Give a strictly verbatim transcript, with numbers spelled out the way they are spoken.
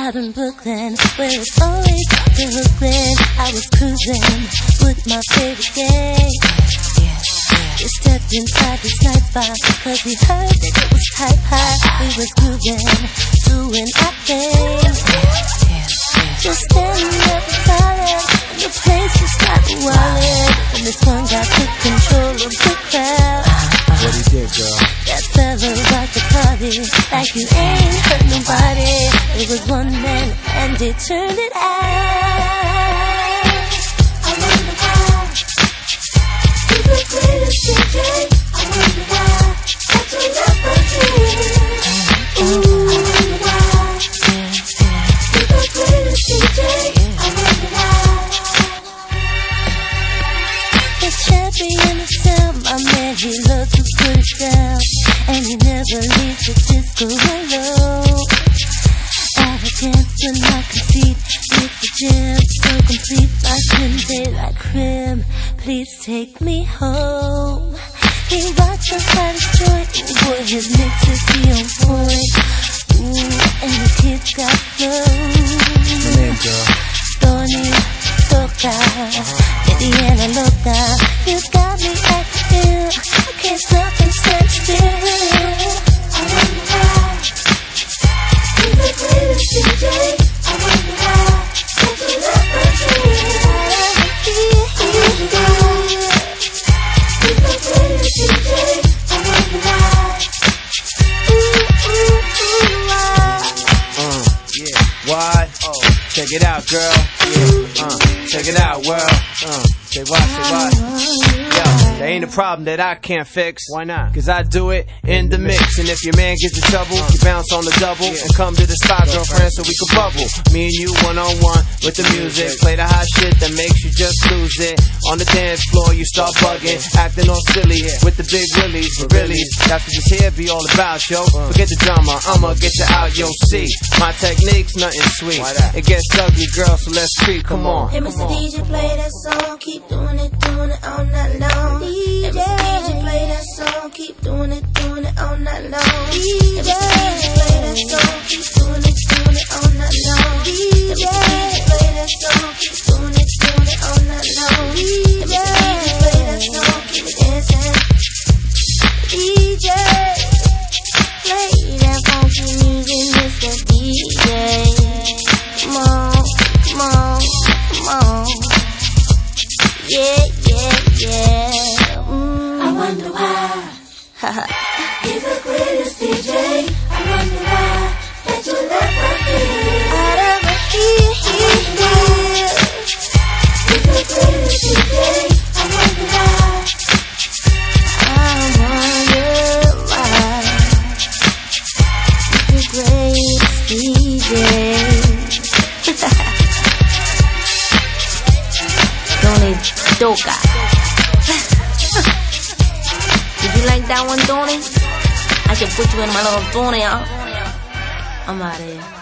out in Brooklyn, where it's always the Brooklyn. I was cruising with my favorite gang. We stepped inside this night bar, cause we heard that it was type high. We was grooving, doing our thing. Just standing up and silent, and the place just got wild. And this one guy took control of the crowd. What he did, girl? That fella rocked the party like you ain't hurt nobody. It was one man and they turned it out. I wonder why he's the greatest D J. I wonder why such a rapper here. Ooh, I wonder why he's the greatest D J. I wonder why. The champion of sound, my man, he loves to put it down, and he never leaves the disco alone. Arrogance and my conceit makes the jam so complete. My Slim Daylight Creme, please take me home. He rocks inside his joint, boy, his mix is the on point. Ooh, and the kids got flow. What's your name, girl? Tony Toca, Indiana Loca. You got me acting ill, I can't stop and stand still. I wonder why he's the greatest D J. I wonder why such a rapper here. I wonder why he's the greatest D J. I wonder why. Ooh, ooh, ooh, why? Uh, yeah. Why? Oh, check it out, girl. Yeah. Uh, check it out, world. Uh, say why, say why. Yo, there ain't a problem that I can't fix. Why not? Cause I do it in the mix. And if your man gets in trouble, you bounce on the double and come to the spot, girlfriend, so we can bubble. Me and you one on one with the music. Play the hot shit that makes you just lose it. On the dance floor, you start bugging, acting all silly with the big willies. But really, that's what this here be all about, yo. Forget the drama, I'ma get you out, yo. See, my technique's nothing sweet. It gets ugly, girl, so let's creep. Come on. Hey, Mister D J, play that song, keep doing it, doing it all night long. Hey, Mister D J, play that song, keep doing it, doing it all night long. Hey, Mister D J, play that song, keep doing it, doing it all night long. Hey, Mister D J, play that song, keep doing it, doing it all night long. Hey, Mister D J, play that song, keep it dancing. D J, play that funky music, Mister D J. Come on, come on, come on. Yeah, yeah, yeah. Mm. I wonder why he's the greatest D J. I wonder why that you let her feel. Out of a heel, heel, heel. He's the greatest D J. I wonder why. I wonder why he's the greatest D J. Tony Toca. Did you like that one, Tony? I should put you in my little Tony, huh? I'm out of here.